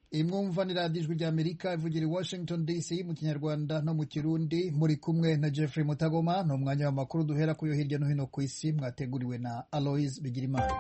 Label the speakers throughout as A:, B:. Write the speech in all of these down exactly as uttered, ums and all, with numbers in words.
A: imwumva ni radiyo ijwi ry'Amerika ivugira i Washington D C mu kinyarwanda no mu kirundi, muri kumwe na Jeffrey Mutagoma. Ni umwanya w'amakuru duhera kuyo hirya no hino ku isi, mwateguriwe na Aloys Bigirimana.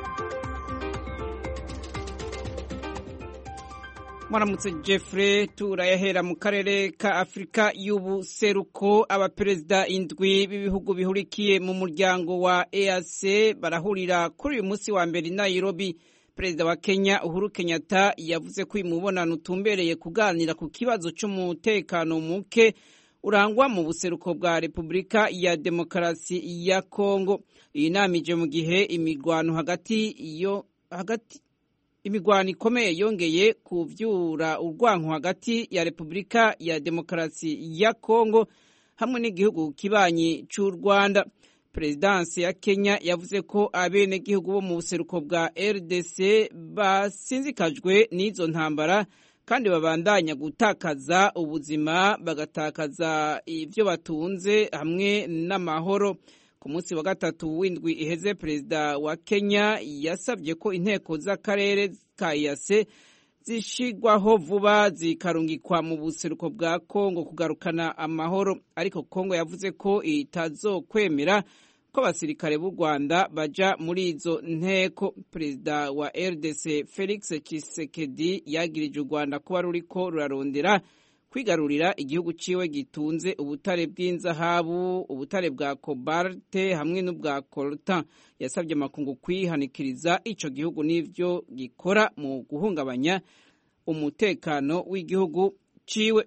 B: Mwaramutse Jeffrey, turayahera mu karere ka Afrika y'ubuseruko. Abaperezida indwi b'ibihugu bihurikiye mu muryango wa E A C barahurira kuri uyu munsi wa mbere i Nairobi. Perezida wa Kenya Uhuru Kenyatta yavuze ko imubonano utumbereye kuganira ku kibazo cy'umutekano muke urangwa mu buseruko bwa Repubulika ya Demokarasi ya Kongo. Iyi nama ije mu gihe imigwano hagati yo hagati imigwano ikomeye yongeye kuvyura urwanko hagati ya Repubulika ya Demokarasi ya Kongo hamwe n'igihugu kibanyi cy'u Rwanda. Presidence ya Kenya yavuze ko abene gihugu bo mu buseruko bwa R D C basinzikajwe n'izo ntambara kandi babandanya gutakaza ubuzima, bagatakaza ivyo batunze hamwe n'amahoro. Ku munsi wa gatatu w'indwi iheze, perezida wa Kenya yasabye ko inteko z'akarere ka E A C zishigwaho vuba zikarungikwa mu buseruko bwa Kongo kugarukana amahoro, ariko Kongo yavuze ko itazokwemera ko abasirikare b'u Rwanda baja muri izo nteko. Perezida wa R D C Felix Tshisekedi yagirije u Rwanda kuba ruriko rurarondera kwigarurira igihugu ciwe gitunze ubutare bw'inzahabu, ubutare bwa cobalt hamwe n'ubwa coltan. Yasabye amakungu kwihanikiriza ico gihugu n'ivyo gikora mu guhungabanya umutekano w'igihugu ciwe.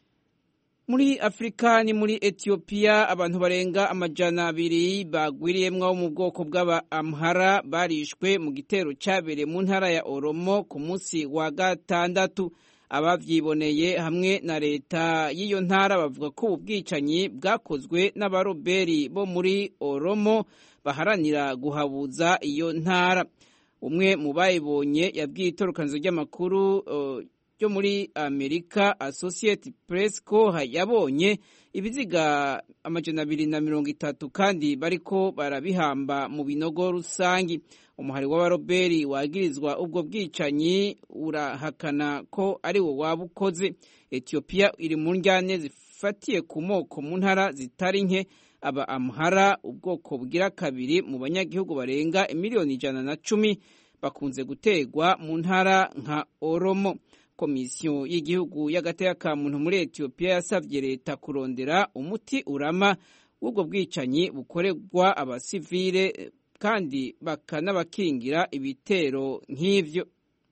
B: Muri Afrika ni muri Ethiopia, abantu barenga amajana abiri bagwiriyemwo wo mu bwoko bw'aba Amhara barishwe mu gitero cabereye mu ntara ya Oromo ku munsi wa gatandatu. Abavyiboneye hamwe na leta y'iyo ntara bavuga ko ubu bwicanyi bwakozwe n'abaroberi bo muri Oromo baharanira guhabuza iyo ntara. Umwe mu bayibonye yabwiye itorokanizo ry'amakuru uh, yo muri Amerika Associated Press ko yabonye ibiziga amajana abiri na mirongo itatu kandi bariko barabihamba mu binogo rusangi. Umuhari w'abaroberi wagirizwa ubwo bwicanyi urahakana ko ari wo wabukoze. Ethiopia iri mu njyane zifatiye ku moko mu ntara zitari nke. Aba Amhara, ubwoko bugira kabiri mu banyagihugu barenga miliyoni ijana na cumi, bakunze gutegwa mu ntara nka Oromo. Komisiyo y'igihugu y'agateka ka muntu muri Ethiopia yasavye leta kurondera umuti urama w'ubwo bwicanyi bukorerwa abasivile kandi bakanabakingira ibitero nk'ivyo.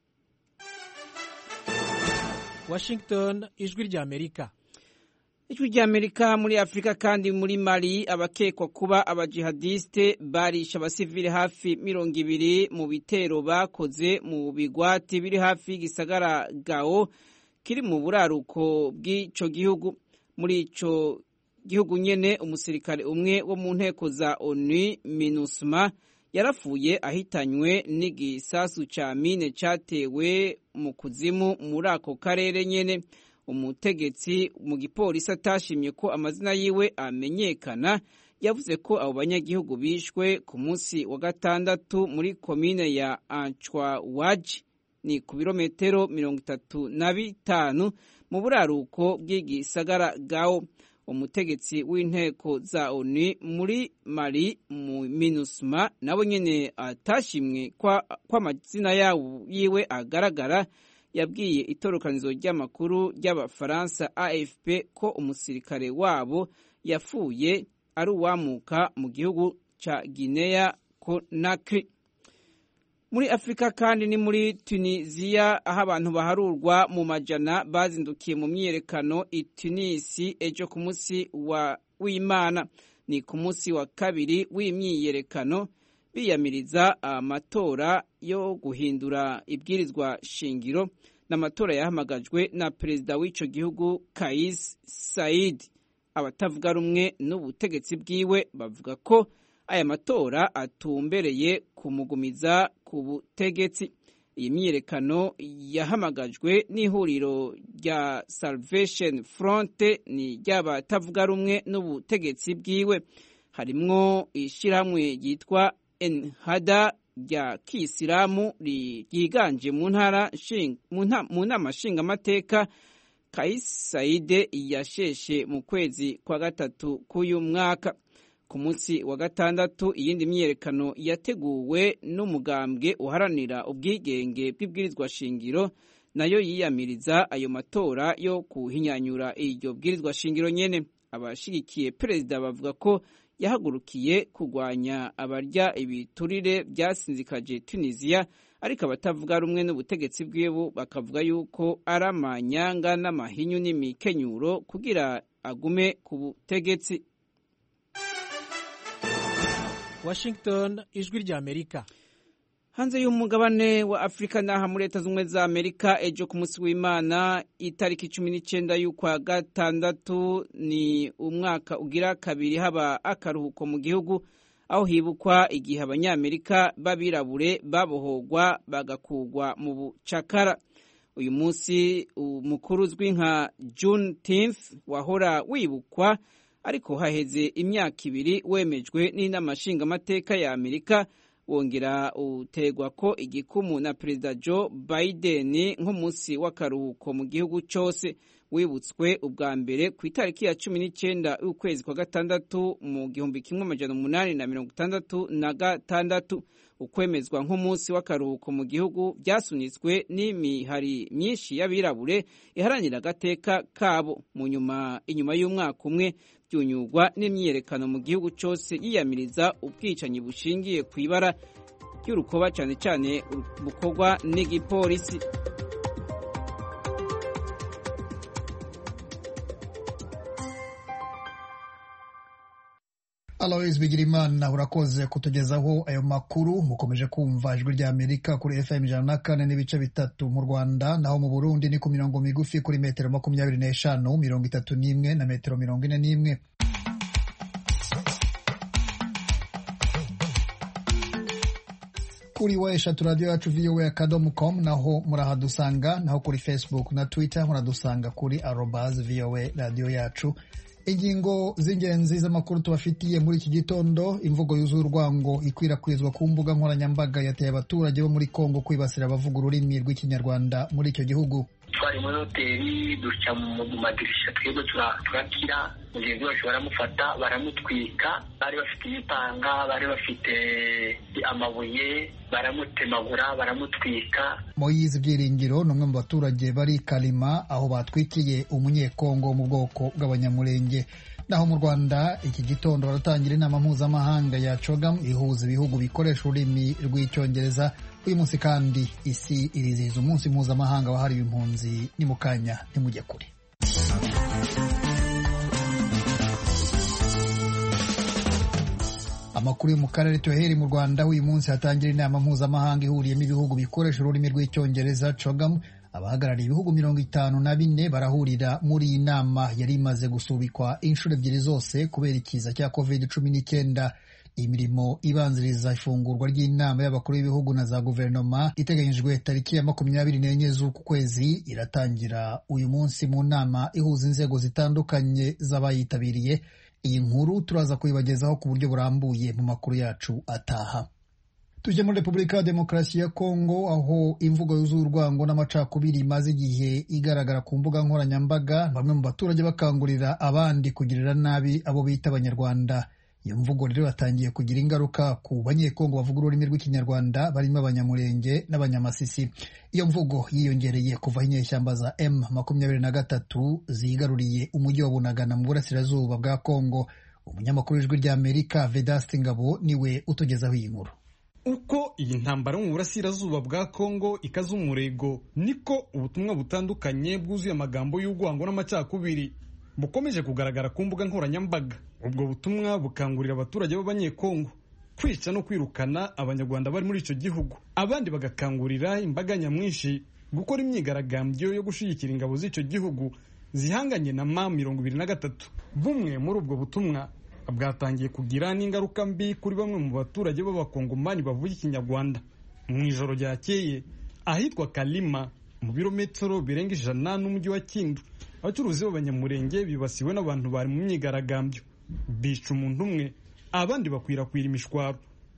C: Washington, ijwi ry'Amerika.
B: Ijwi ry'Amerika. Muri Afrika kandi muri Mali, abakekwa kuba abajihadiste barisha abasivile hafi mirongo ibiri mu bitero bakoze mu bigwati biri hafi y'igisagara Gao kiri mu buraruko bw'ico gihugu. Muri ico gihugu nyene, umusirikare umwe wo mu nteko za ONU MINUSMA yarafuye ahitanywe n'igisasu ca mine catewe mu kuzimu muri ako karere nyene. Umutegetsi mu gipolisi atashimye ko amazina yiwe amenyekana yavuze ko abo banyagihugu bishwe ku munsi wa gatandatu muri komine ya Anchwa-Waji, ni ku birometero mirongo itatu na bitanu mu buraruko bw'igisagara Gao. Umutegetsi w'inteko za ONU muri Mali mu MINUSMA nabo nyene atashimwe kwa amazina yawo yiwe agaragara yabwiye itorokanizo ry'amakuru ry'abafaransa A F P ko umusirikare wabo yafuye ari uwamuka mu gihugu ca Guinea Conakry. Muri Afrika kandi ni muri Tunisia, aho abantu baharurwa mu majana bazindukiye mu myiyerekano i Tunisi ejo ku munsi wa w'Imana. Ni ku munsi wa kabiri w'imyiyerekano biyamiriza amatora yo guhindura ibwirizwa shingiro, n'amatora yahamagajwe na perezida w'ico gihugu Kais Saied. Abatavuga rumwe n'ubutegetsi bwiwe bavuga ko aya matora atumbereye kumugumiza ku butegetsi. Iyi myiyerekano yahamagajwe n'ihuriro rya Salvation Front, ni ry'abatavuga rumwe n'ubutegetsi bwiwe. Harimwo ishirahamwe ryitwa Ennahda rya kiyisilamu ryiganje mu ntara mu nama nshingamateka Kais Saied yasheshe mu kwezi kwa gatatu k'uyu mwaka. Ku munsi wa gatandatu iyindi myiyerekano yateguwe n'umugambwe uharanira ubwigenge bw'ibwirizwa shingiro nayo yiyamiriza ayo matora yo kuhinyanyura iryo bwirizwa shingiro nyene. Abashigikiye perezida bavuga ko yahagurukiye kurwanya abarya ibiturire byasinzikaje Tunisia, ariko abatavuga rumwe n'ubutegetsi bwiwe bakavuga yuko ari amanyanga n'amahinyu n'imikenyuro kugira agume ku butegetsi.
C: Washington, ijwi rya Amerika.
B: Hanze y'umugabane wa Afrika naha muri Leta Zunze za Amerika ejo ku munsi w'Imana itariki cumi n'icenda y'ukwa gatandatu ni umwaka ugira kabiri haba akaruhuko mu gihugu, aho hibukwa igihe abanyamerika babirabure babohogwa bagakugwa mu bucakara. Uyu munsi umukuru uzwi nka Juneteenth wahora wibukwa, ariko haheze imyaka ibiri wemejwe n'inama nshingamateka ya Amerika, wongera utegwa ko igikumu na Perezida Joe Biden nk'umunsi w'akaruhuko mu gihugu cyose. Wibutswe ubwa mbere ku itariki ya cumi n'icenda y'ukwezi kwa gatandatu mu gihumbi kimwe amajana umunani na mirongo itandatu na gatandatu. Ukwemezwa nk'umunsi w'akaruhuko mu gihugu byasunitswe n'imihari myinshi y'abirabure iharanira agateka kabo. Mu nyuma inyuma y'umwaka umwe byunyurwa n'imyiyerekano mu gihugu cyose yiyamiriza ubwicanyi bushingiye ku ibara ry'urukoba cyane cyane bukorwa n'igipolisi.
A: Alois Bigirimana urakoze kutugezaho ayo makuru. Mukomeje kumva ijwi rya Amerika kuri F M ijana na kane n'ibice bitatu mu Rwanda, naho mu Burundi ni ku mirongo migufi kuri metero makumyabiri n'eshanu, mirongo itatu n'imwe na metero mirongo ine n'imwe. Kuri wa eshatu radio yacu V O A akadomo com naho murahadusanga, naho kuri Facebook na Twitter muradusanga kuri arobase V O A radio yacu. Ingingo z'ingenzi z'amakuru tubafitiye muri iki gitondo: imvugo yuzuye urwango ikwirakwizwa ku mbuga nkoranyambaga yateye abaturage bo muri Kongo kwibasira abavuga ururimi rw'ikinyarwanda muri icyo gihugu.
D: Twari muri hoteli duca mu madirisha twebwe turakira, mugenzi wacu baramufata baramutwika, bari bafite imipanga, bari bafite amabuye, baramutemagura baramutwika. Moyize Byiringiro ni umwe mu baturage bari Kalima aho batwikiye umunyekongo mu bwoko bw'abanyamulenge. Naho mu Rwanda iki gitondo baratangira inama mpuzamahanga ya CHOGM ihuza ibihugu bikoresha ururimi rw'icyongereza. Uyu munsi kandi isi irizihiza umunsi mpuzamahanga wahariwe impunzi. Ni mu kanya ntimujye kure. Amakuru yo mu karere tuhere mu Rwanda. Uyu munsi hatangira inama mpuzamahanga ihuriyemo ibihugu bikoresha ururimi rw'icyongereza CHOGM. Abahagarariye ibihugu mirongo itanu na bine barahurira muri iyi nama yari imaze gusubikwa inshuro ebyiri zose kubera ikiza cya covid cumi n'icyenda. Imirimo ibanziriza ifungurwa ry'inama y'abakuru b'ibihugu na za guverinoma iteganyijwe tariki ya makumyabiri n'enye z'uku kwezi iratangira uyu munsi mu nama ihuza inzego zitandukanye z'abayitabiriye. Iyi nkuru turaza kuyibagezaho ku buryo burambuye mu makuru yacu ataha. Tujye muri Repubulika ya Demokarasi ya Kongo, aho imvugo yuzuye urwango n'amacakubiri imaze igihe igaragara ku mbuga nkoranyambaga, bamwe mu baturage bakangurira abandi kugirira nabi abo bita Abanyarwanda. Iyo mvugo rero yatangiye kugira ingaruka ku banyekongo bavuga ururimi rw'ikinyarwanda barimo Abanyamulenge n'Abanyamasisi. Iyo mvugo yiyongereye kuva inyeshyamba za M makumyabiri na gatatu zigaruriye umujyi wa Bunagana mu burasirazuba bwa Kongo. Umunyamakuru w'ijwi rya Amerika Vedaste Ngabo niwe utugezaho iyi nkuru.
E: Uko iyi ntambara mu burasirazuba bwa Kongo ikaza umurego, niko ubutumwa butandukanye bwuzuye amagambo y'urwango n'amacakubiri bukomeje kugaragara ku mbuga nkoranyambaga. Ubwo butumwa bukangurira abaturage b'Abanyekongo kwica no kwirukana Abanyarwanda bari muri icyo gihugu. Abandi bagakangurira imbaga nyamwinshi gukora imyigaragambyo yo gushyigikira ingabo z'icyo gihugu zihanganye na M mirongo ibiri na gatatu. Bumwe muri ubwo butumwa bwatangiye kugira n'ingaruka mbi kuri bamwe mu baturage b'Abakongomani bavuga Ikinyarwanda. Mu ijoro ryakeye ahitwa Kalima mu birometero birenga ijana n'umujyi wa Kindu, abacuruzi b'Abanyamulenge bibasiwe n'abantu bari mu myigaragambyo, bica umuntu umwe, abandi bakwirakwira imishwaro.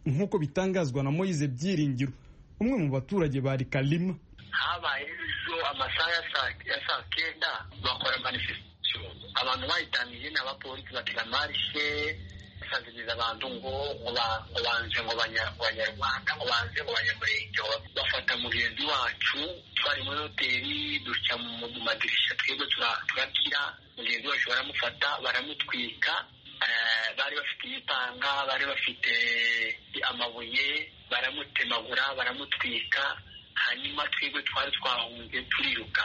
E: nk'uko bitangazwa na Moise Byiringiro umwe mu baturage bari Kalima.
F: Habaye ejo amasaha ya saa kenda bakora manifestation, abantu bayitangiye n'abapolisi batega marishe basanziriza abantu ngo banze ngo banyarwanda ngo banze ngo banyamurenge bafata mugenzi wacu twari muri hoteli duca mu madirisha twebwe turakira mugenzi wacu baramufata baramutwika. Bari bafite imipanga, bari bafite amabuye, baramutemagura baramutwika, hanyuma twebwe twari twahunze turiruka.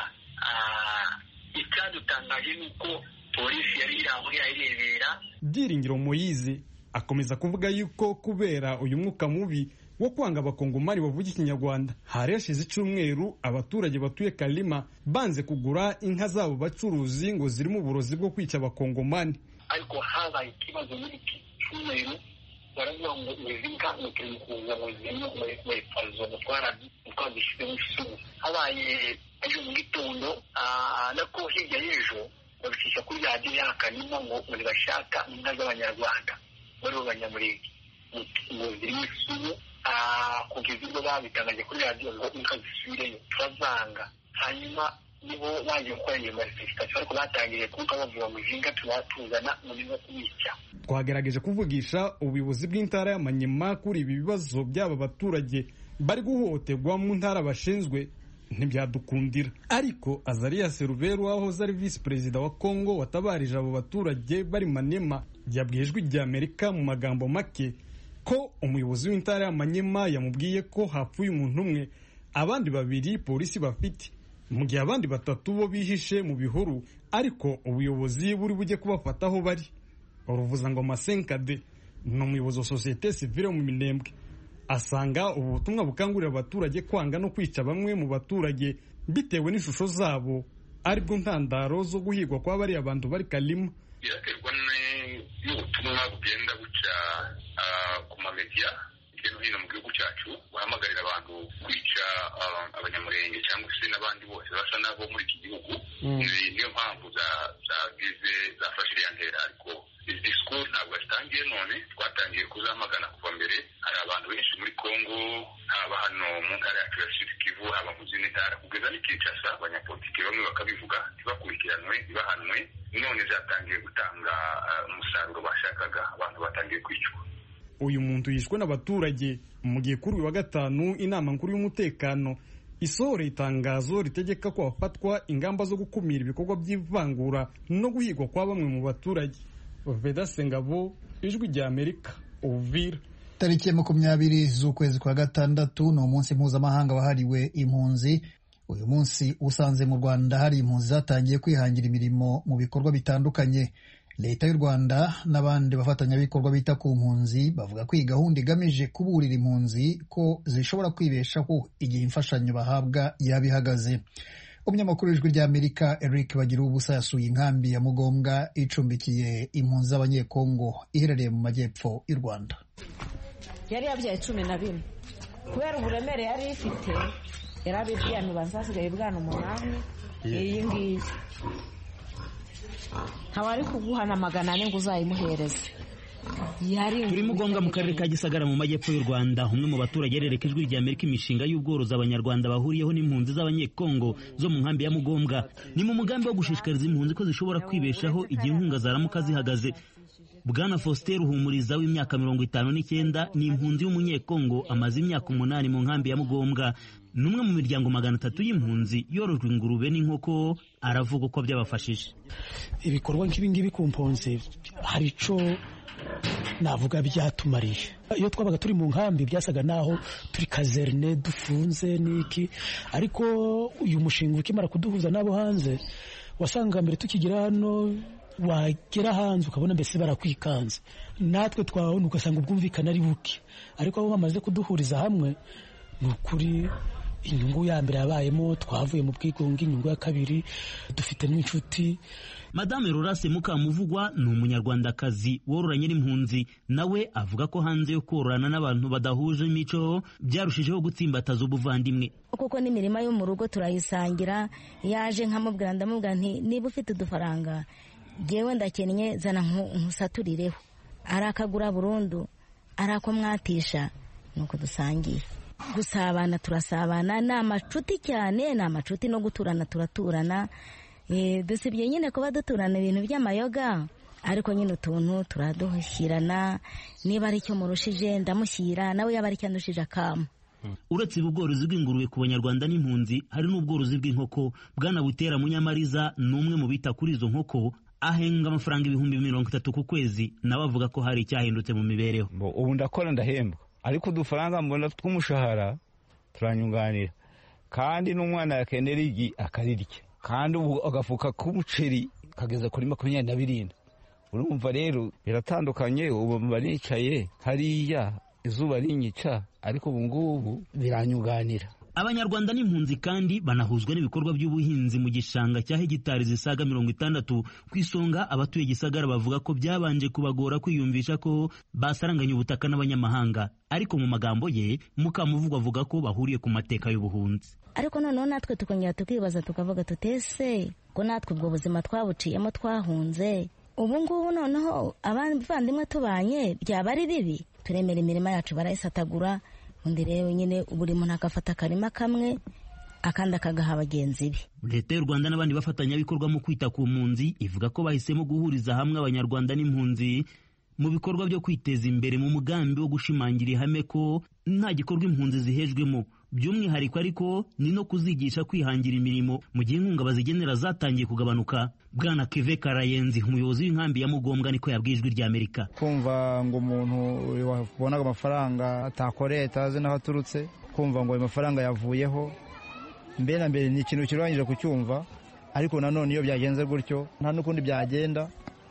F: Icyadutangaje ni uko polisi yari iri aho yayirebera.
E: Byiringiro Moise akomeza kuvuga yuko kubera uyu mwuka mubi wo kwanga abakongomani bavuga ikinyarwanda, hari hashize icyumweru abaturage batuye Kalima banze kugura inka zabo bacuruzi ngo zirimo uburozi bwo kwica abakongomani.
F: Ariko habaye ikibazo muri iki cyumweru, baravuga ngo izi nka mutari kuza ngo zimwe mu ifazo mutwara twazishyize mu isuku. Habaye ejo mu gitondo nako hirya y'ejo babicisha kuri radiyo ya Kalima ngo ntibashaka inka z'abanyarwanda muri bo banyamurenge ngo ziri mu isuku. Kugeza ubwo babitangaje kuri radiyo ngo inka zisubireyo turazanga. Hanyuma nibo baje gukora iyo manifestation ariko batangiriye kuko bavuga ngo jinga tubatuzana mu bigo kubica.
E: Twagerageje kuvugisha ubuyobozi bw'intara y'Amanyema kuri ibi bibazo by'aba baturage bari guhohoterwa mu ntara bashinzwe, ntibyadukundira. Ariko Azarias Ruberu wahoze ari visi perezida wa Kongo watabarije abo baturage bari Manyema yabwiye Ijwi ry'Amerika mu magambo make ko umuyobozi w'intara y'Amanyema yamubwiye ko hapfuye umuntu umwe, abandi babiri polisi bafite, mu gihe abandi batatu bo bihishe mu bihuru, ariko ubuyobozi buri bujye kubafataho bari. Uruvuza ngo Masenkade ni umuyobozi wa sosiyete sivile mu Minembwe, asanga ubu butumwa bukangurira abaturage kwanga no kwica bamwe mu baturage bitewe n'ishusho zabo aribwo ntandaro zo guhigwa kwa bari abantu bari Kalima.
F: Biraterwa n'ubutumwa bugenda buca ku mamedia hirya no hino mu gihugu cyacu bahamagarira abantu kwica abanyamurenge cyangwa se n'abandi bose basa nabo muri iki gihugu. Niyo mpamvu zagize zafashe iriya ntera, ariko izi discours ntabwo zitangiye none, twatangiye kuzamagana kuva mbere. Hari abantu benshi muri Kongo, haba hano mu ntara yacu ya Sud Kivu, haba mu zindi ntara kugeza n'i Kinshasa, abanyapolitiki bamwe bakabivuga ntibakurikiranwe ntibahanwe. None zatangiye gutanga umusaruro bashakaga, abantu batangiye kwicwa.
E: Uyu muntu yishwe n'abaturage mu gihe kuri uyu wa gatanu inama nkuru y'umutekano isohoreye itangazo ritegeka ko hafatwa ingamba zo gukumira ibikorwa by'ivangura no guhigwa kwa bamwe mu baturage. Veda Sengabo, Ijwi ry'Amerika, Uvira.
A: Tariki ya makumyabiri z'ukwezi kwa gatandatu ni umunsi mpuzamahanga wahariwe impunzi. Uyu munsi usanze mu Rwanda hari impunzi zatangiye kwihangira imirimo mu bikorwa bitandukanye. Leta y'u Rwanda n'abandi bafatanyabikorwa bita ku mpunzi bavuga ko iyi gahunda igamije kuburira impunzi ko zishobora kwibeshaho igihe imfashanyo bahabwa yaba ihagaze. Umunyamakuru w'Ijwi ry'Amerika Eric Bagiruwubusa yasuye inkambi ya Mugombwa icumbikiye impunzi z'abanyekongo iherereye mu majyepfo y'u Rwanda.
G: Yari yabyaye cumi na bine kubera uburemere yari ifite, yarabibwiye abantu basigaye bwana umunani. Iyi ngiyi ntawari kuguhana magana ane ngo uzayimuhereze.
H: Turi Mugombwa mu karere ka Gisagara mu majyepfo y'u Rwanda. Umwe mu baturage yerereka Ijwi ry'Amerika imishinga y'ubworozi abanyarwanda bahuriyeho n'impunzi z'abanyekongo zo mu nkambi ya Mugombwa. Ni mu mugambi wo gushishikariza impunzi ko zishobora kwibeshaho igihe inkunga zaramuka zihagaze. Bwana Faustin Ruhumuriza w'imyaka mirongo itanu n'icyenda ni impunzi y'umunyekongo, amaze imyaka umunani mu nkambi ya Mugombwa. Numwe mu miryango magana atatu y'impunzi yorojwe ingurube n'inkoko, aravuga uko byabafashije.
C: Ibikorwa nk'ibi ngibi ku mpunzi hari ico navuga byatumariye. Iyo twabaga turi mu nkambi byasaga naho turi kazerne dufunze niki, ariko uyu mushinga ukimara kuduhuza nabo hanze, wasanga mbere tukigira hano wagera hanze ukabona mbese barakwikanze, natwe twabona ugasanga ubwumvikana ari buke, ariko abo bamaze kuduhuriza hamwe ni ukuri inyungu ya mbere yabayemo, twavuye mu bwigunge. Inyungu ya kabiri dufite n'inshuti.
H: Madame Rorase Mukamuvugwa ni umunyarwandakazi wororanye n'impunzi, nawe avuga ko hanze yo kororana n'abantu badahuje imico byarushijeho gutsimbataza ubuvandimwe.
I: Kuko n'imirima yo mu rugo turayisangira, yaje nkamubwira ndamubwira nti niba ufite udufaranga jewe ndakennye zana nkusaturireho, arakagura burundu ari ako mwatisha nuko dusangiye gusabana turasabana ni amacuti cyane ni amacuti no guturana turaturana dusibye nyine kuba duturana ibintu by'amayoga ariko nyine utuntu turaduhirana niba ari icyo murushije ndamushyira nawe yaba ari icyo andushije akama.
H: Uretse ubworozi bw'ingurube ku banyarwanda n'impunzi hari n'ubworozi bw'inkoko. Bwana Butera Munyamariza n'umwe mu bita kuri izo nkoko ahenga amafaranga ibihumbi mirongo itatu ku kwezi, nawe avuga ko hari icyahindutse mu mibereho.
J: Ubu ndakora ndahembwa ariko udufaranga mbona tw'umushahara turanyunganira, kandi n'umwana yakenera igi akarirya, kandi ubu agafuka k'umuceri kageza kuri makumyabiri na birindwi. Urumva rero biratandukanye. Ubu mba nicaye hariya izuba rinyica, ariko ubu ngubu biranyunganira.
H: Abanyarwanda n'impunzi kandi banahuzwa n'ibikorwa by'ubuhinzi mu gishanga cya hegitari zisaga mirongo itandatu. Ku isonga abatuye Gisagara bavuga ko byabanje kubagora kwiyumvisha ko basaranganya ubutaka n'abanyamahanga, ariko mu magambo ye Mukamuvugwa avuga ko bahuriye ku mateka y'ubuhunzi.
I: Ariko noneho natwe tukongera tukibaza tukavuga tutese ko natwe ubwo buzima twabuciyemo twahunze, ubu ngubu noneho abavandimwe tubanye byaba ari bibi. Turemera imirima yacu barayisatagura, undi rero nyine buri muntu agafata akarima kamwe akandi akagaha bagenzi be.
H: Leta y'u Rwanda n'abandi bafatanyabikorwa mu kwita ku mpunzi ivuga ko bahisemo guhuriza hamwe abanyarwanda n'impunzi mu bikorwa byo kwiteza imbere mu mugambi wo gushimangira ihame ko nta gikorwa impunzi zihejwemo. By'umwihariko ariko ni no kuzigisha kwihangira imirimo mu gihe inkunga bazigenera zatangiye kugabanuka. Bwana Keve Karayenzi umuyobozi w'inkambi ya Mugombwa niko yabwijwe rya Amerika.
K: Kumva ngo umuntu wabonaga amafaranga atakoreye atazi naho aturutse, kumva ngo ayo mafaranga yavuyeho, mbere na mbere ni ikintu kirangije kucyumva, ariko nanone iyo byagenze gutyo nta n'ukundi byagenda.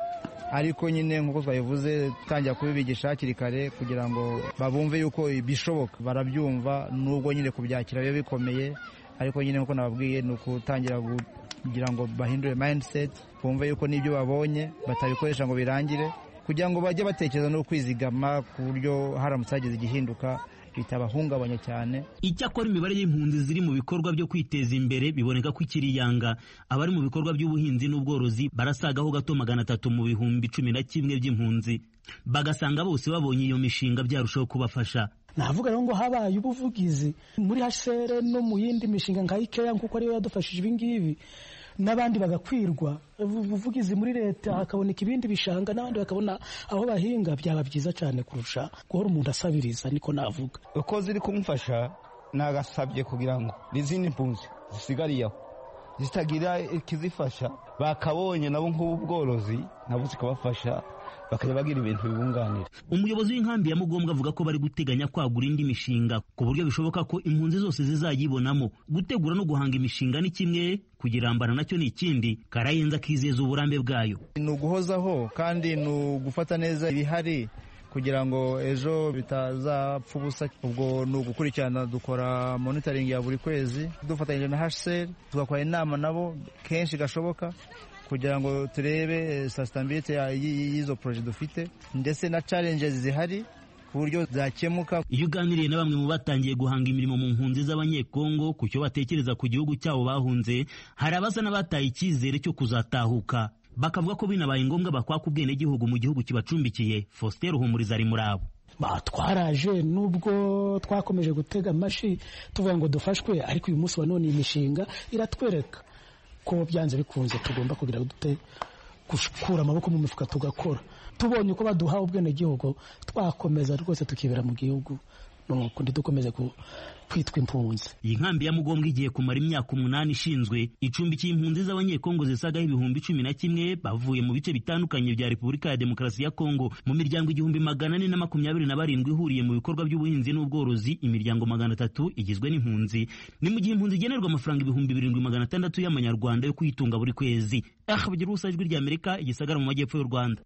K: Ariko nyine nk'uko twabivuze tangira kubibigisha hakiri kare kugira ngo babumve yuko bishoboka, barabyumva nubwo nyine kubyakira biba bikomeye, ariko nyine nk'uko nababwiye ni ukutangira kugira ngo bahindure mindset, bumve yuko n'ibyo babonye batabikoresha ngo birangire, kugira ngo bajye batekereza no kwizigama ku buryo haramutse hagize igihinduka bitabahungabanya cyane.
H: Icyakora imibare y'impunzi ziri mu bikorwa byo kwiteza imbere biboneka ko ikiri yanga. Abari mu bikorwa by'ubuhinzi n'ubworozi barasagaho gato magana atatu mu bihumbi cumi na kimwe by'impunzi, bagasanga bose babonye iyo mishinga byarushaho kubafasha.
C: Navuga rero ngo habaye ubuvugizi muri H C R no mu yindi mishinga nka IKEA nkuko ariyo yadufashije ibi ngibi, n'abandi bagakwirwa ubuvugizi muri leta, hakaboneka ibindi bishanga n'abandi bakabona aho bahinga, byaba byiza cyane kurusha guhora umuntu asabiriza. Niko navuga
J: uko ziri kumufasha, nagasabye kugira ngo n'izindi mpunzi zisigariyeho zitagira ikizifasha, bakabonye nabo nk'ubu bworozi nabo zikabafasha, bakajya bagira ibintu bibunganira.
H: Umuyobozi w'inkambi ya Mugombwa avuga ko bari guteganya kwagura indi mishinga ku buryo bishoboka ko impunzi zose zizayibonamo. Gutegura no guhanga imishinga ni kimwe, kugirambana nacyo ni ikindi. Karayenza akizeza uburambe bwayo.
K: Ni uguhozaho kandi ni ugufata neza ibihari kugira ngo ejo bitazapfa ubusa. Ubwo ni ugukurikirana, dukora monitoring ya buri kwezi dufatanyije na H C R, tugakora inama nabo kenshi gashoboka kugira ngo turebe sustainability y'izo project dufite ndetse na challenges zihari ku buryo zakemuka.
H: Iyo uganiriye na bamwe mu batangiye guhanga imirimo mu mpunzi z'abanyekongo ku cyo batekereza ku gihugu cyabo bahunze, hari abasa n'abataye icyizere cyo kuzatahuka, bakavuga ko binabaye ngombwa bakwaka ubwenegihugu mu gihugu kibacumbikiye. Faustin Ruhumuriza ari muri abo.
C: Batwaraje nubwo twakomeje gutega amashi tuvuga ngo dufashwe, ariko uyu munsi wa none imishinga iratwereka ko byanze bikunze tugomba kugira dute gukura amaboko mu mifuka tugakora. Tubonye uko baduha ubwenegihugu twakomeza rwose tukibera mu gihugu, nuko dukomeze kwitwa impunzi.
H: Iyi nkambi ya Mugombwa igiye kumara imyaka umunani ishinzwe, icumbikiye impunzi z'abanyekongo zisagaho ibihumbi cumi na kimwe bavuye mu bice bitandukanye bya Repubulika ya Demokarasi ya Kongo. Mu miryango igihumbi magana ane na makumyabiri na barindwi ihuriye mu bikorwa by'ubuhinzi n'ubworozi, imiryango magana atatu igizwe n'impunzi. Ni mu gihe impunzi igenerwa amafaranga ibihumbi birindwi magana atandatu y'amanyarwanda yo kwitunga buri kwezi. Aha bagira ubusa ijwi rya Amerika igisagara mu majyepfo y'u Rwanda.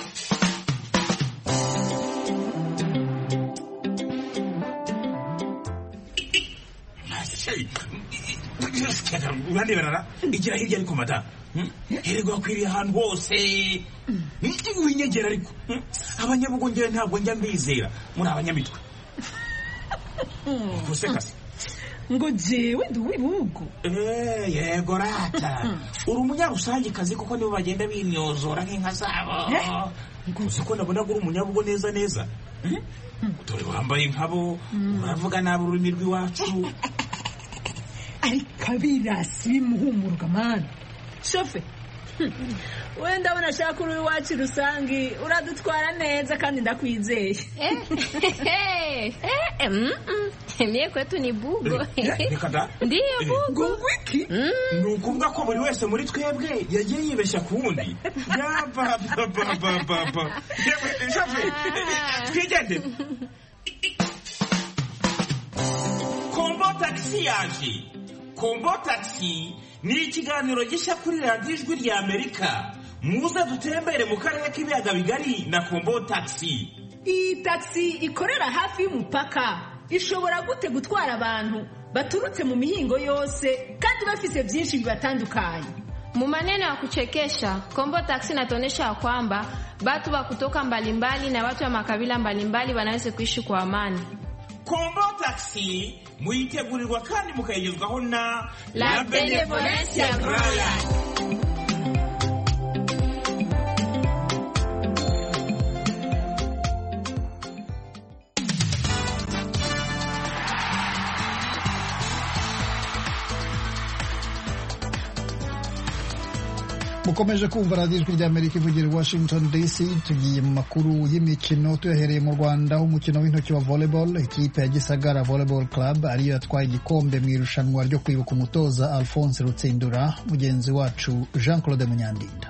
L: Urandebera igira hirya ariko mata herego akwiriye ahantu hose winyegera, ariko abanyabugongera ntabwo njya mbizera muri abanyamitwe gusekase
M: ngo jewe ndi uw'ibihugu.
L: Eh, yego rata uri umunyarusange kazi kuko nibo bagenda bimyozora nk'inka zabo. Uzi ko nabona uri umunyabugo neza neza. Dore wambaye nkabo uravuga nabi ururimi rw'iwacu.
M: Ariko abirasi bimuhumurwa mani. Shofe wenda abona ashaka uri iwacu rusange uradutwara neza kandi ndakwizeye.
N: Mie kwetu ni bugo.
L: Ndiyo
N: bugo.
L: Wiki ni ukuvuga ko buri wese muri twebwe yagiye yibeshya ku wundi. Yapapapapapa Shofe twigende. Kombo taxi yaje. Kombo taxi ni ikiganiro gishya kuri radiyo ijwi rya Amerika. Muze dutembere mu karere k'ibiyaga bigari na Kombo taxi.
M: Iyi taxi ikorera hafi y'umupaka ishobora gute gutwara abantu baturutse mu mihingo yose kandi bafise byinshi bibatandukanye.
N: Mu maneno ya kuchekesha, Kombo taxi inatuonyesha kwamba watu wa kutoka mbalimbali na watu wa makabila mbalimbali wanaweza kuishi kwa amani.
L: Kombo taxi muitegurirwa kandi mukayigezwaho na
N: La Benevolencia Royal.
A: mukomeje kumva radiyo ijwi ry'Amerika ivugira i Washington D C. Tugiye mu makuru y'imikino tuyahereye mu Rwanda aho umukino w'intoki wa volleyball ikipe ya Gisagara Volleyball Club ariyo yatwaye igikombe mu irushanwa ryo kwibuka umutoza Alphonse Rutsindura. Mugenzi wacu Jean Claude Munyandinda.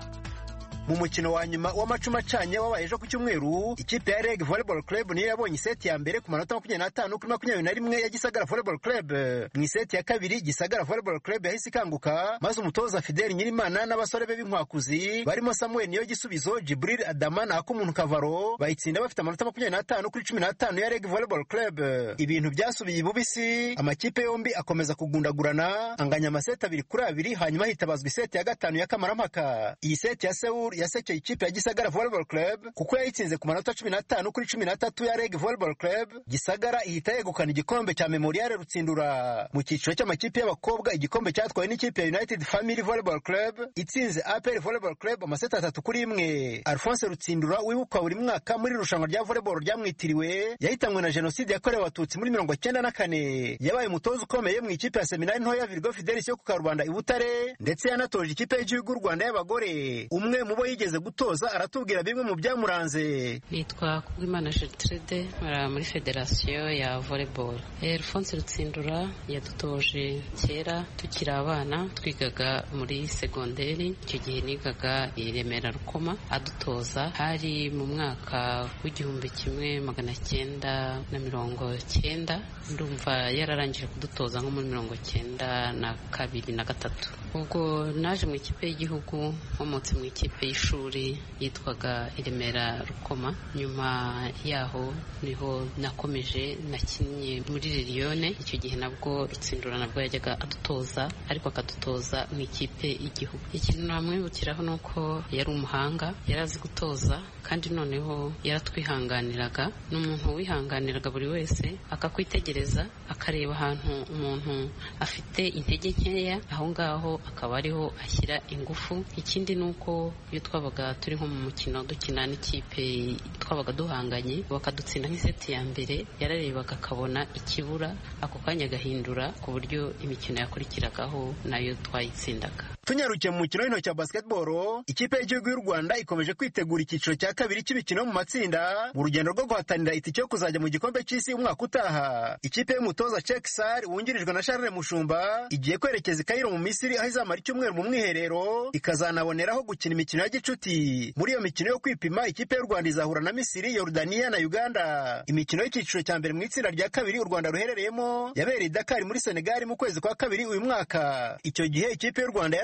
O: Mu mukino wa nyuma w'amacuma acanye wabaye ejo ku cyumweru ikipe ya Reg Volleyball Club niyo yabonye iseti ya mbere ku manota makumyabiri n'atanu kuri makumyabiri na rimwe ya Gisagara Volleyball Club. Mu iseti ya kabiri Gisagara Volleyball Club yahise ikanguka maze umutoza Fidel Nyirimana n'abasore be b'inkwakuzi barimo Samuel Niyo Gisubizo, Jibril Adama na Akumuntu Kavaro bayitsinda bafite amanota makumyabiri n'atanu kuri cumi n'atanu ya Reg Volleyball Club. Ibintu byasubiye ibubisi, amakipe yombi akomeza kugundagurana anganya amaseti abiri kuri abiri, hanyuma hitabazwa iseti ya gatanu ya kamarampaka. Iyi seti ya Seoul yasekeye ikipe ya Gisagara Volleyball Club kuko yayitsinze ku manota cumi n'atanu kuri cumi n'atatu ya Reg Volleyball Club. Gisagara ihita yegukana igikombe cya Memorial Rutsindura. Mu cyiciro cy'amakipe y'abakobwa igikombe cyatwawe n'ikipe ya United Family Volleyball Club itsinze A P R Volleyball Club amaseti atatu kuri imwe. Alphonse Rutsindura wibukwa buri mwaka muri irushanwa rya volleyball ryamwitiriwe yahitanywe na jenoside yakorewe abatutsi muri mirongo cyenda na kane. Yabaye umutoza ukomeye mu ikipe ya Seminari ntoya Virgo Fidelis yo ku Karubanda i Butare ndetse yanatoje ikipe y'igihugu y'u Rwanda y'abagore. Umwe mu bo yigeze gutoza aratubwira bimwe mu byamuranze.
P: Nitwa Kubimana Gertrude muri Federation ya Volleyball. Alphonse Rutsindura yadutoje kera tukiri abana twigaga muri segonderi, icyo gihe nigaga i Remera Rukoma, adutoza hari mu mwaka w'igihumbi kimwe magana cyenda na mirongo cyenda. Ndumva yararangije kudutoza nko muri mirongo cyenda na kabiri na gatatu. Ubwo naje mu ikipe y'igihugu nkomotse mu ikipe y'ishuri yitwaga Iremera Rukoma. Nyuma yaho niho nakomeje nakinnye muri Lilione, icyo gihe nabwo Rutsindura nabwo yajyaga adutoza ariko akadutoza mu ikipe y'igihugu. Ikintu namwibukiraho nuko yari umuhanga, yarazi gutoza kandi noneho yaratwihanganiraga. N'umuntu wihanganiraga buri wese akakwitegereza akareba ahantu umuntu afite intege nkeya, aho ngaho akaba ariho ashyira ingufu. Ikindi nuko iyo twabaga turi nko mu mukino dukina n'ikipe twabaga duhanganye bakadutsinda nk'iseti ya mbere, yararebaga akabona ikibura ako kanya agahindura ku buryo imikino yakurikiragaho nayo twayitsindaga.
O: Tunyarukiye mu mukino w'intoki wa basketball, ikipe y'igihugu y'u Rwanda ikomeje kwitegura icyiciro cya kabiri cy'imikino mu matsinda mu rugendo rwo guhatanira itike yo kuzajya mu gikombe cy'isi umwaka utaha. Ikipe y'umutoza Cheiksar wungirijwe na Charles Mushumba igiye kwerekeza i Cairo mu Misiri aho izamara icyumweru mu mwiherero ikazanaboneraho gukina imikino ya gicuti. Muri iyo mikino yo kwipima ikipe y'u Rwanda izahura na Misiri, Yordania na Uganda. Imikino y'icyiciro cya mbere mu itsinda rya kabiri u Rwanda ruherereyemo yabereye i Dakar muri Senegal mu kwezi kwa kabiri uyu mwaka. Icyo gihe ikipe y'u Rwanda yari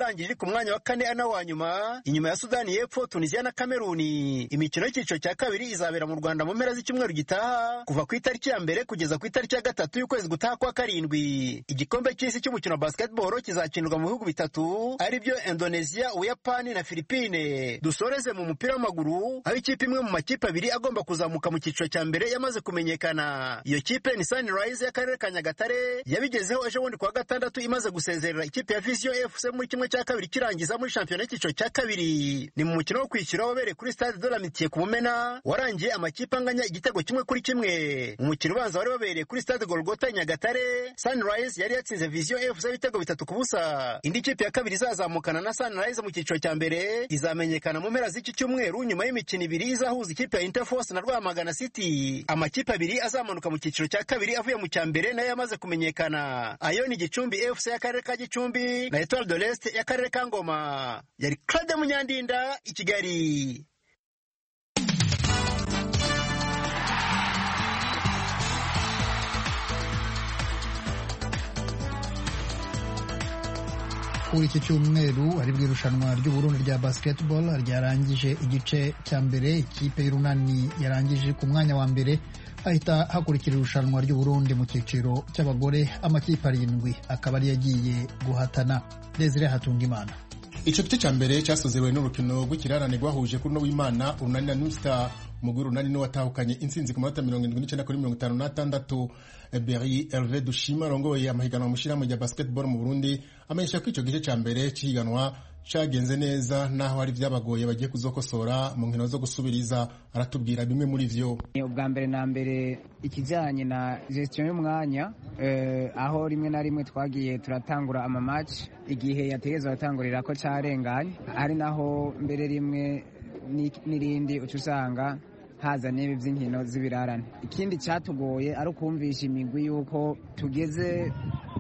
O: yarangije ku mwanya wa kane ana wa nyuma inyuma ya Sudani y'Epfo, Tunisia na Kameruni. Imikino y'icyiciro cya kabiri izabera mu Rwanda mu mpera z'icyumweru gitaha kuva ku itariki ya mbere kugeza ku itariki ya gatatu y'ukwezi gutaha kwa karindwi. Igikombe cy'isi cy'umukino wa basketball kizakinirwa mu bihugu bitatu ari byo Indonesia, Ubuyapani na Philippine. Dusoreze mu mupira w'amaguru aho ikipe imwe mu makipe abiri agomba kuzamuka mu cyiciro cya mbere yamaze kumenyekana. Iyo kipe ni Sunrise y'akarere ka Nyagatare yabigezeho ejo bundi kuwa gatandatu imaze gusezerera ikipe ya Vision F C muri kimwe cya kabiri kirangiza muri shampiyona y'icyiciro cya kabiri. Ni mu mukino wo kwishyura wabereye kuri Stade de l'Amitié ku Mumena warangiye amakipe anganya igitego kimwe kuri kimwe. Mu mukino ubanza wari wabereye kuri Stade Golgotha Nyagatare, Sunrise yari yatsinze Vision F C ibitego bitatu ku busa. Indi kipe ya kabiri izazamukana na Sunrise mu cyiciro cya mbere izamenyekana mu mpera z'iki cyumweru nyuma y'imikino ibiri izahuza ikipe ya Interforce na Rwamagana City. Amakipe abiri azamanuka mu cyiciro cya kabiri avuye mu cya mbere nayo yamaze kumenyekana. Ayo ni Gicumbi F C y'akarere ka Gicumbi na Etoile de l'Est y'akarere ka Ngoma. Yari Claude Munyandinda i Kigali.
A: Kuri iki cyumweru ari bw'irushanwa ry'Uburundi rya basketball ryarangije igice cya mbere. Ikipe y'Urunani yarangije ku mwanya wa mbere, ahita hakurikira irushanwa ry'Uburundi mu cyiciro cy'abagore. Amakipe arindwi akaba ari yagiye guhatana. Desire Hatungimana.
Q: Ico gice cya mbere cyasozewe n'urukino rw'ikirarane rwahuje kuri no w'Imana Urunani na New Star. Umugwi Urunani niwe watahukanye intsinzi ku manota mirongo irindwi n'icyenda kuri mirongo itanu n'atandatu. Berry Hervé Dushima arongoye amahiganwa mu shirahamwe rya basketball mu Burundi amenyesha ko ico gice cya mbere cy'ihiganwa cyagenze neza naho hari byabagoye bagiye kuzokosora mu nkino zo gusubiriza. Aratubwira bimwe muri vyo.
R: Ubwa mbere na mbere ikijanye na gestion y'umwanya eh, aho rimwe na rimwe twagiye turatangura ama match igihe yategezwe gutangurira ko carenganye, ari naho mbere rimwe n'irindi ucusanga haza n'ibi by'inkino z'ibirarane. Ikindi cyatugoye ari ukumvisha imigwi yuko tugeze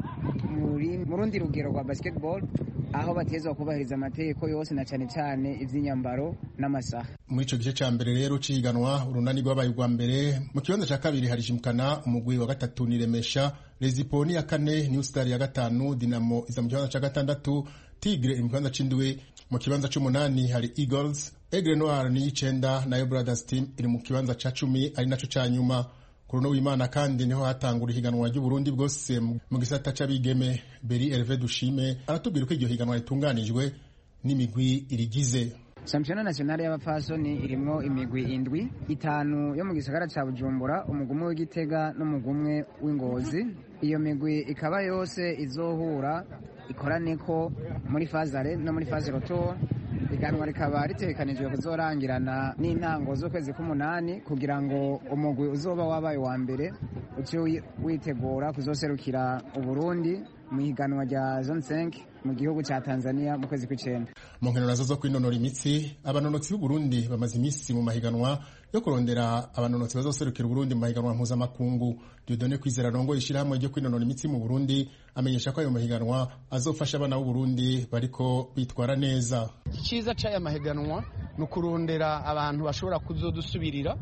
R: mu rundi rugero rwa basketball aho batezwa kubahiriza amategeko yose na cyane cyane iby'inyambaro n'amasaha.
Q: Muri ico gice cya mbere rero ciganwa Urunani rwabaye urwa mbere. Mu kibanza cya kabiri harishimukana umugwi wa gatatu ni Remesha, Reziponi ya kane, New Star ya gatanu, Dinamo iza mu kibanza cya gatandatu, Tigre mu kibanza c'indwi. Mu kibanza c'umunani hari Eagles, Aigle Noir ni y'icenda, nayo Brothers Team iri mu kibanza ca cumi ari naco ca nyuma. Kuruno w'Imana kandi niho hatangura ihiganwa ry'Uburundi bwose mu gisata c'abigeme. Berry Hervé Dushime aratubwira ko iryo higanwa ritunganijwe n'imigwi irigize.
R: Championnat national y'abafasoni irimwo imigwi indwi, itanu yo mu gisagara ca Bujumbura, umugumwe w'Igitega n'umugumwe w'Ingozi. Iyo migwi ikaba yose izohura ikoraneko muri fazare no muri faze rotor. Iganwa rikaba ritekanijwe kuzorangirana n'intango z'ukwezi k'umunani kugira ngo umugwi uzoba wabaye wa mbere uci witegura kuzoserukira Uburundi mu higanwa rya Zone cinq mu gihugu ca Tanzania mu kwezi kw'icenda.
Q: Mu nkino nazo zo kwinonora imitsi, abanonotsi b'u Burundi bamaze imisi mu mahiganwa yo kurondera abanonotsi bazoserukira Burundi mu mahiganwa mpuzamakungu. Dieudonné Kwizera arongoye ishirahamwe ryo kwinonora imitsi mu Burundi amenyesha ko ayo mahiganwa azofasha abana b'u Burundi bariko bitwara neza.
S: Iciza c'aya mahiganwa ni ukurondera abantu bashobora kuzodusubirira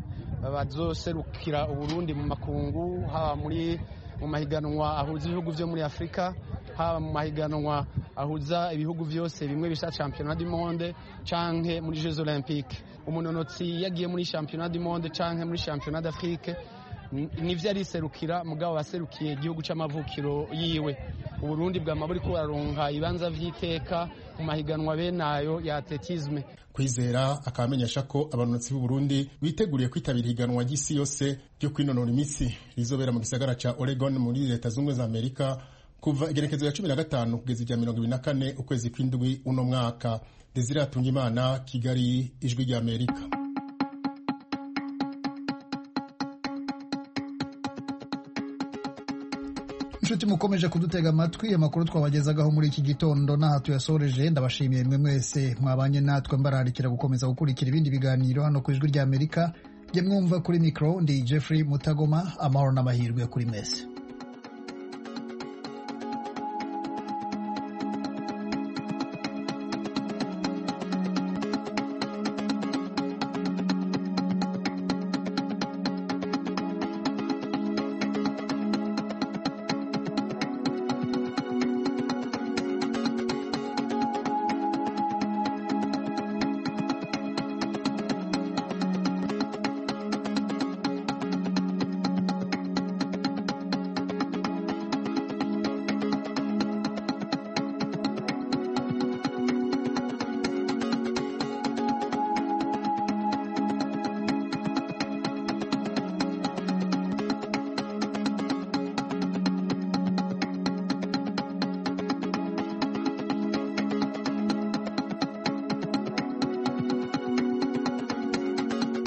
S: bazoserukira Uburundi mu makungu, haba muri mu mahiganwa ahuza ibihugu vyo muri Afrika, haba mu mahiganwa ahuza ibihugu vyose bimwe bisa Championnat du Monde canke muri Jeux Olympiques. Umunonotsi yagiye muri Championnat du Monde canke muri Championnat d'Afrique nivyo ariserukira mugabo baserukiye igihugu c'amavukiro yiwe. Uburundi bwa maburi ko baronka ibanza vy'iteka mu mahiganwa benayo ya atletisme.
Q: Kwizera akamenyesha ko abanonotsi b'u Burundi biteguriye kwitabira higanwa ry'isi yose ryo kwinonora imitsi rizobera mu gisagara ca Oregon muri Leta Zunze za Amerika kuva igerekezo ya cumi na gatanu kugeza ijya mirongo ibiri na kane ukwezi kw'indwi uno mwaka. Desire Hatungimana, Kigali, Ijwi rya Amerika.
A: Inshuti mukomeje kudutega amatwi, amakuru twabagezagaho muri iki gitondo n'aha tuyasoreje. Ndabashimiye mwe mwese mwabanye natwe, mbararikira gukomeza gukurikira ibindi biganiro hano ku Ijwi rya Amerika. Jye mwumva kuri mikro ndi Jeffrey Mutagoma. Amahoro n'amahirwe kuri mwese.